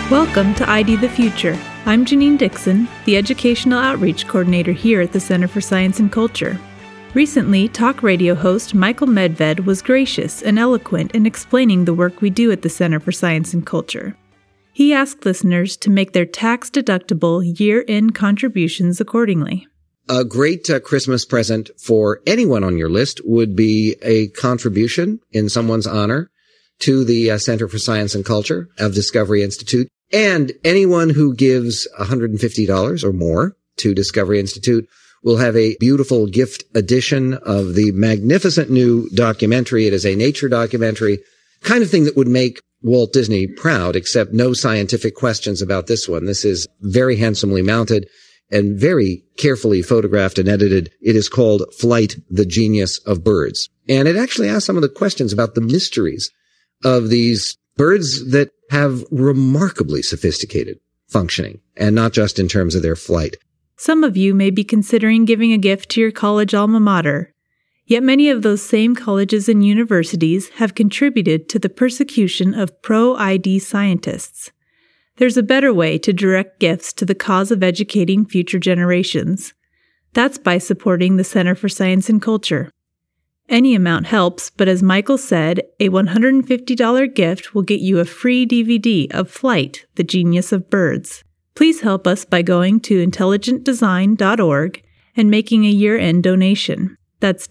Welcome to ID the Future. I'm Janine Dixon, the Educational Outreach Coordinator here at the Center for Science and Culture. Recently, talk radio host Michael Medved was gracious and eloquent in explaining the work we do at the Center for Science and Culture. He asked listeners to make their tax-deductible year-end contributions accordingly. A great Christmas present for anyone on your list would be a contribution in someone's honor to the Center for Science and Culture of Discovery Institute. And anyone who gives $150 or more to Discovery Institute will have a beautiful gift edition of the magnificent new documentary. It is a nature documentary, kind of thing that would make Walt Disney proud, except no scientific questions about this one. This is very handsomely mounted and very carefully photographed and edited. It is called Flight, the Genius of Birds. And it actually asks some of the questions about the mysteries of these birds that have remarkably sophisticated functioning, and not just in terms of their flight. Some of you may be considering giving a gift to your college alma mater, yet many of those same colleges and universities have contributed to the persecution of pro-ID scientists. There's a better way to direct gifts to the cause of educating future generations. That's by supporting the Center for Science and Culture. Any amount helps, but as Michael said, a $150 gift will get you a free DVD of Flight, the Genius of Birds. Please help us by going to intelligentdesign.org and making a year-end donation. That's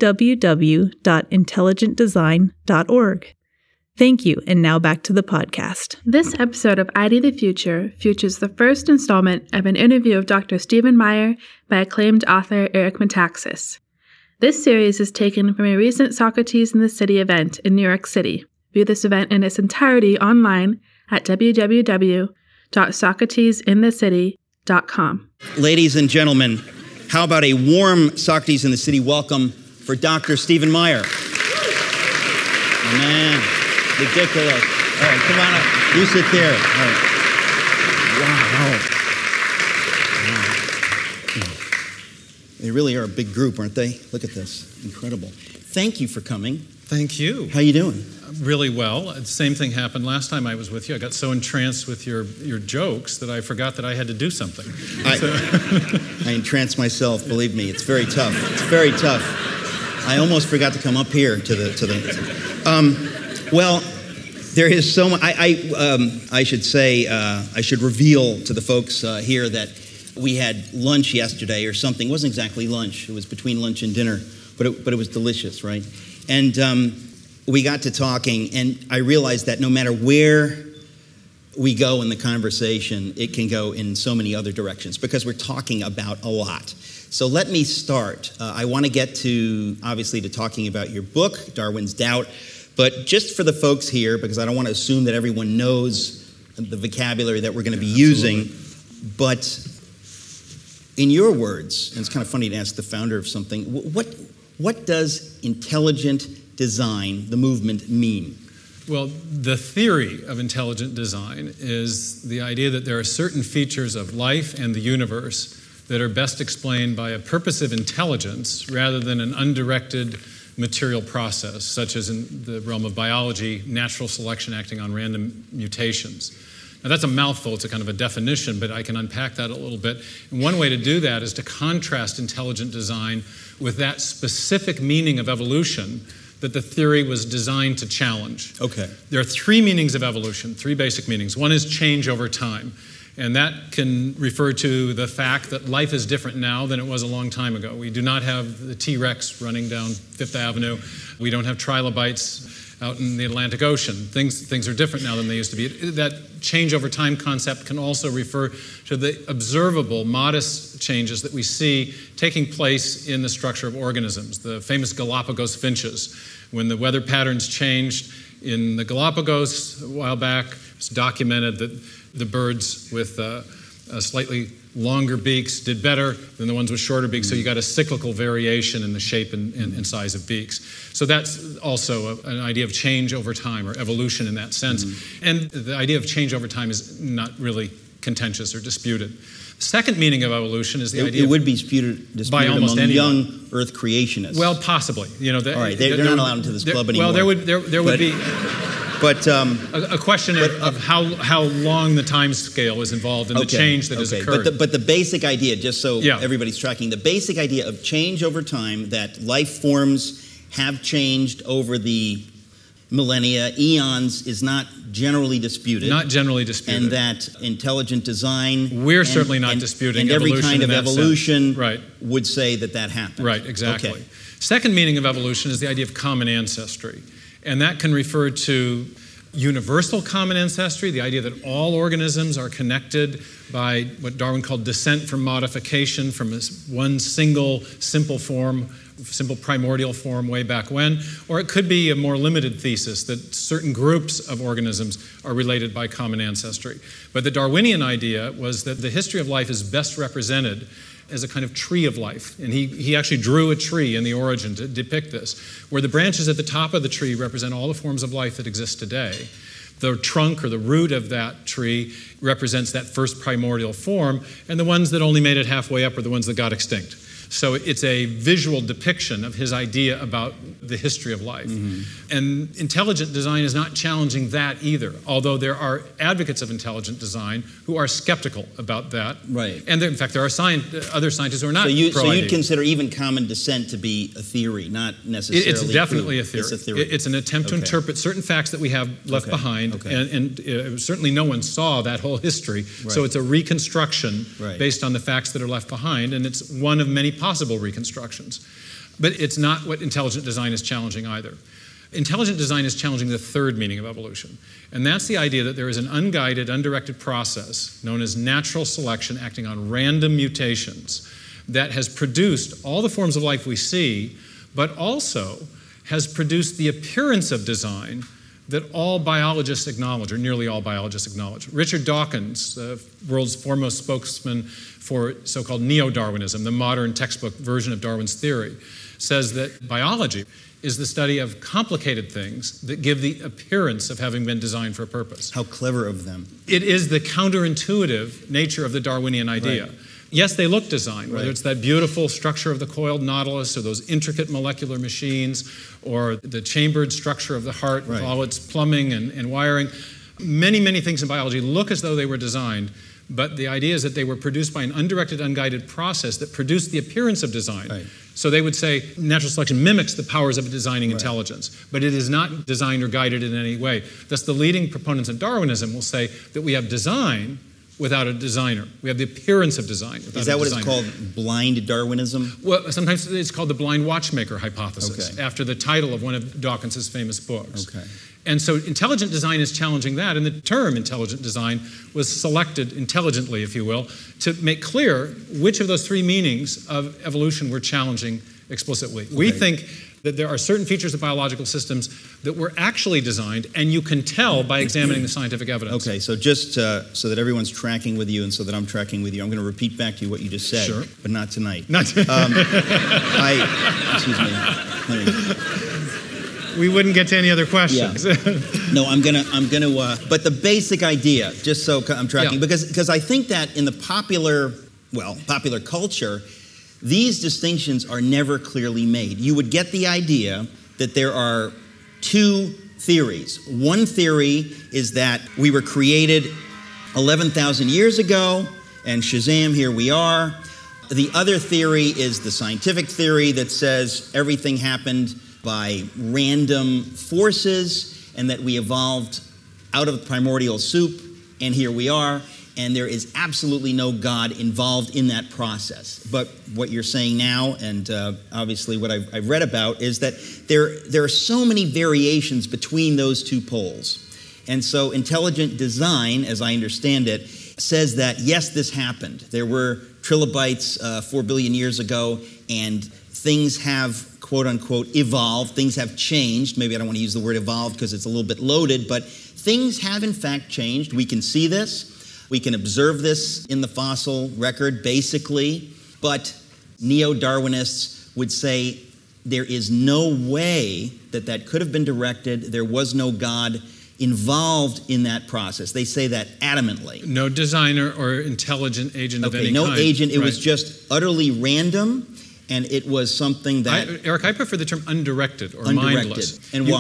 www.intelligentdesign.org. Thank you, and now back to the podcast. This episode of ID the Future features the first installment of an interview of Dr. Stephen Meyer by acclaimed author Eric Metaxas. This series is taken from a recent Socrates in the City event in New York City. View this event in its entirety online at www.socratesinthecity.com. Ladies and gentlemen, how about a warm Socrates in the City welcome for Dr. Stephen Meyer? Oh, man, ridiculous. All right, come on up. You sit there. All right. Wow. They really are a big group, aren't they? Look at this. Incredible. Thank you for coming. Thank you. How you doing? Really well. The same thing happened last time I was with you. I got so entranced with your jokes that I forgot that I had to do something. I entranced myself, believe me. It's very tough. It's very tough. I almost forgot to come up here to the well, there is so much. I should say, I should reveal to the folks here that we had lunch yesterday or something. It wasn't exactly lunch. It was between lunch and dinner, but it was delicious, right? And we got to talking, and I realized that no matter where we go in the conversation, it can go in so many other directions because we're talking about a lot. So let me start. I want to get to, obviously, to talking about your book, Darwin's Doubt, but just for the folks here, because I don't want to assume that everyone knows the vocabulary that we're going to be using, but in your words, and it's kind of funny to ask the founder of something, what does intelligent design, the movement, mean? Well, the theory of intelligent design is the idea that there are certain features of life and the universe that are best explained by a purposive intelligence rather than an undirected material process, such as in the realm of biology, natural selection acting on random mutations. Now, that's a mouthful. It's a kind of a definition, but I can unpack that a little bit. And one way to do that is to contrast intelligent design with that specific meaning of evolution that the theory was designed to challenge. Okay. There are three meanings of evolution, three basic meanings. One is change over time, and that can refer to the fact that life is different now than it was a long time ago. We do not have the T-Rex running down Fifth Avenue. We don't have trilobites out in the Atlantic Ocean. Things are different now than they used to be. That change over time concept can also refer to the observable, modest changes that we see taking place in the structure of organisms. The famous Galapagos finches. When the weather patterns changed in the Galapagos a while back, it's documented that the birds with slightly longer beaks did better than the ones with shorter beaks, so you got a cyclical variation in the shape and size of beaks. So that's also an idea of change over time, or evolution in that sense. Mm-hmm. And the idea of change over time is not really contentious or disputed. The second meaning of evolution is the idea it would be disputed by almost among anyone. Young Earth creationists. Well, possibly. All right, they're not allowed into this club anymore. Well, there would be. But a question of how long the time scale is involved in the change that has occurred. But the basic idea, just so everybody's tracking, the basic idea of change over time, that life forms have changed over the millennia, eons, is not generally disputed. Not generally disputed. And that intelligent design... We're certainly not disputing and every evolution kind of evolution would say that happened. Right, exactly. Okay. Second meaning of evolution is the idea of common ancestry. And that can refer to universal common ancestry, the idea that all organisms are connected by what Darwin called descent from modification, from one single simple form, simple primordial form way back when. Or it could be a more limited thesis that certain groups of organisms are related by common ancestry. But the Darwinian idea was that the history of life is best represented as a kind of tree of life. And he actually drew a tree in The Origin to depict this, where the branches at the top of the tree represent all the forms of life that exist today. The trunk or the root of that tree represents that first primordial form, and the ones that only made it halfway up are the ones that got extinct. So it's a visual depiction of his idea about the history of life. Mm-hmm. And intelligent design is not challenging that either, although there are advocates of intelligent design who are skeptical about that. Right. And there, in fact, there are other scientists who are not pro-ID. So you'd consider even common descent to be a theory, not necessarily It's definitely a theory. It's a theory. It's an attempt to interpret certain facts that we have left behind, and certainly no one saw that whole history. Right. So it's a reconstruction based on the facts that are left behind, and it's one of many possible reconstructions. But it's not what intelligent design is challenging either. Intelligent design is challenging the third meaning of evolution, and that's the idea that there is an unguided, undirected process known as natural selection acting on random mutations that has produced all the forms of life we see, but also has produced the appearance of design that all biologists acknowledge, or nearly all biologists acknowledge. Richard Dawkins, the world's foremost spokesman for so-called neo-Darwinism, the modern textbook version of Darwin's theory, says that biology is the study of complicated things that give the appearance of having been designed for a purpose. How clever of them. It is the counterintuitive nature of the Darwinian idea. Right. Yes, they look designed, whether it's that beautiful structure of the coiled nautilus or those intricate molecular machines or the chambered structure of the heart with all its plumbing and wiring. Many, many things in biology look as though they were designed, but the idea is that they were produced by an undirected, unguided process that produced the appearance of design. Right. So they would say natural selection mimics the powers of a designing intelligence, but it is not designed or guided in any way. Thus, the leading proponents of Darwinism will say that we have design without a designer. We have the appearance of design without a designer. Is that what it's called, blind Darwinism? Well, sometimes it's called the blind watchmaker hypothesis, after the title of one of Dawkins' famous books. Okay. And so intelligent design is challenging that, and the term intelligent design was selected intelligently, if you will, to make clear which of those three meanings of evolution we're challenging explicitly. We think that there are certain features of biological systems that were actually designed, and you can tell by examining the scientific evidence. Okay, so just so that everyone's tracking with you and so that I'm tracking with you, I'm going to repeat back to you what you just said, but not tonight. Excuse me. We wouldn't get to any other questions. Yeah. No, I'm gonna. But the basic idea, just so I'm tracking, because I think that in the popular culture, these distinctions are never clearly made. You would get the idea that there are two theories. One theory is that we were created 11,000 years ago, and Shazam, here we are. The other theory is the scientific theory that says everything happened by random forces and that we evolved out of primordial soup, and here we are. And there is absolutely no God involved in that process. But what you're saying now, and obviously what I've read about, is that there are so many variations between those two poles. And so intelligent design, as I understand it, says that, yes, this happened. There were trilobites 4 billion years ago, and things have, quote unquote, evolved. Things have changed. Maybe I don't want to use the word evolved because it's a little bit loaded, but things have in fact changed. We can see this. We can observe this in the fossil record, basically, but neo-Darwinists would say there is no way that could have been directed. There was no God involved in that process. They say that adamantly. No designer or intelligent agent of any kind. No agent. It was just utterly random, and it was something that... Eric, I prefer the term undirected or mindless. And why?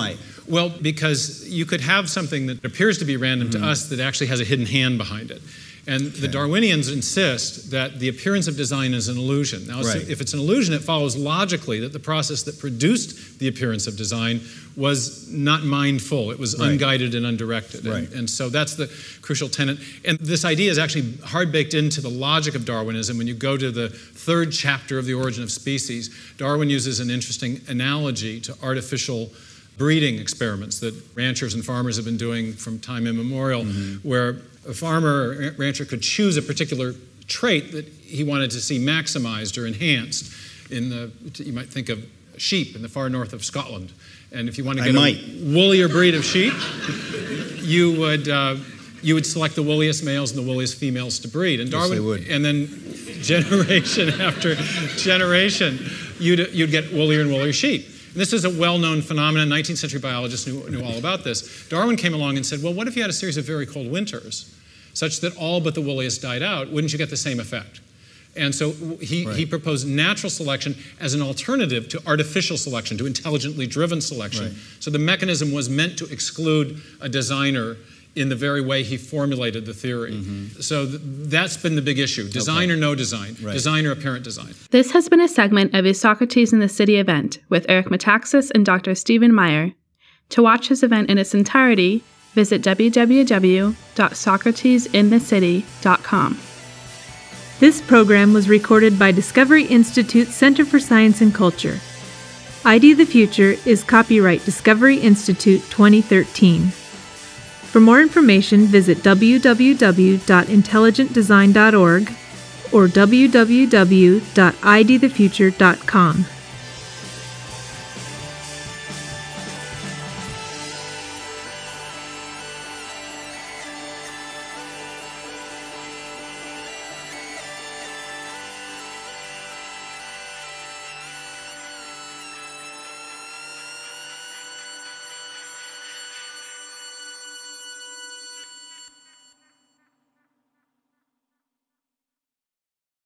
Well, because you could have something that appears to be random to us that actually has a hidden hand behind it. And the Darwinians insist that the appearance of design is an illusion. Now, if it's an illusion, it follows logically that the process that produced the appearance of design was not mindful. It was unguided and undirected. And so that's the crucial tenet. And this idea is actually hard baked into the logic of Darwinism. When you go to the third chapter of The Origin of Species, Darwin uses an interesting analogy to artificial breeding experiments that ranchers and farmers have been doing from time immemorial, where a farmer or rancher could choose a particular trait that he wanted to see maximized or enhanced. You might think of sheep in the far north of Scotland. And if you want to get a woollier breed of sheep, you would select the woolliest males and the woolliest females to breed. And Darwin, and then generation after generation, you'd get woollier and woollier sheep. And this is a well-known phenomenon. 19th century biologists knew all about this. Darwin came along and said, well, what if you had a series of very cold winters such that all but the woolliest died out? Wouldn't you get the same effect? And so he proposed natural selection as an alternative to artificial selection, to intelligently driven selection. So the mechanism was meant to exclude a designer in the very way he formulated the theory. So that's been the big issue. Design or no design. Design or apparent design. This has been a segment of a Socrates in the City event with Eric Metaxas and Dr. Stephen Meyer. To watch his event in its entirety, visit www.socratesinthecity.com. This program was recorded by Discovery Institute Center for Science and Culture. ID the Future is copyright Discovery Institute 2013. For more information, visit www.intelligentdesign.org or www.idthefuture.com.